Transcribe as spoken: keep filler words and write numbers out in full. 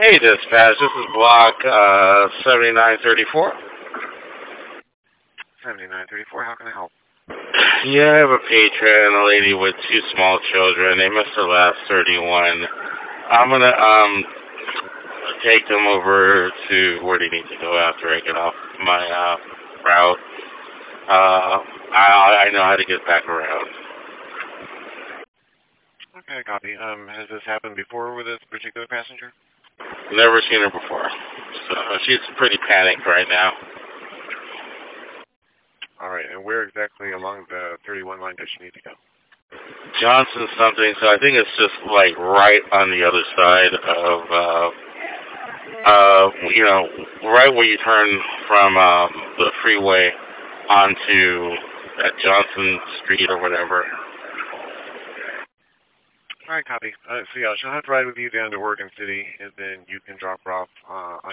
Hey, dispatch. This is block uh, seventy-nine thirty-four. seventy-nine thirty-four, how can I help? Yeah, I have a patron, a lady with two small children. They missed their last thirty-one. I'm gonna um take them over to where they need to go after I get off my uh, route. Uh, I I know how to get back around. Okay, copy. Um, has this happened before with this particular passenger? Never seen her before, so she's pretty panicked right now. All right, and where exactly along the thirty-one line does she need to go? Johnson something, so I think it's just like right on the other side of, uh, uh, you know, right where you turn from um, the freeway onto at Johnson Street or whatever. All right, copy. Uh, so yeah, she'll have to ride with you down to Oregon City, and then you can drop her off uh, on